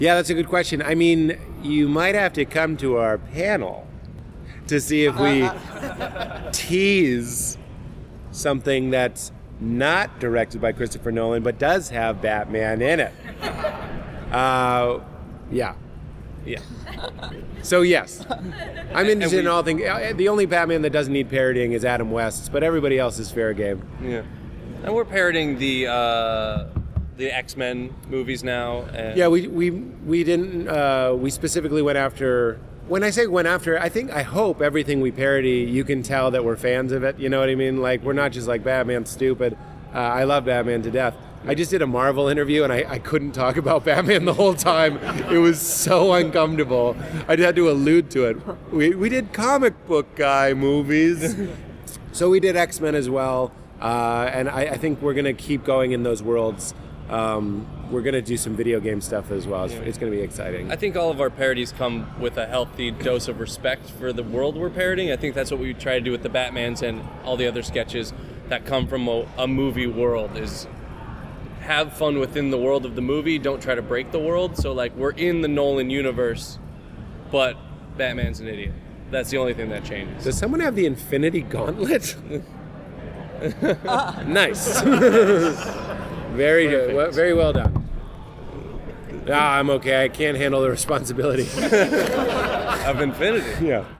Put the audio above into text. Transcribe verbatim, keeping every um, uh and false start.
Yeah, that's a good question. I mean, you might have to come to our panel to see if we tease something that's not directed by Christopher Nolan, but does have Batman in it. Uh, yeah. Yeah. So, yes. I'm interested we, in all things. The only Batman that doesn't need parodying is Adam West's, but everybody else is fair game. Yeah. And we're parodying the... Uh... the X-Men movies now. And yeah, we we we didn't. Uh, we specifically went after. When I say went after, I think I hope everything we parody, you can tell that we're fans of it. You know what I mean? Like we're not just like Batman's stupid. Uh, I love Batman to death. I just did a Marvel interview and I, I couldn't talk about Batman the whole time. It was so uncomfortable. I had to allude to it. We we did comic book guy movies, so we did X-Men as well. Uh, and I, I think we're gonna keep going in those worlds. Um, we're going to do some video game stuff as well. It's, yeah. it's going to be exciting. I think all of our parodies come with a healthy dose of respect for the world we're parodying. I think that's what we try to do with the Batmans and all the other sketches that come from a, a movie world is have fun within the world of the movie. Don't try to break the world. So, like, we're in the Nolan universe, but Batman's an idiot. That's the only thing that changes. Does someone have the Infinity Gauntlet? Nice. Very good. Well, very well done. Ah, I'm okay. I can't handle the responsibility of Infinity. Yeah.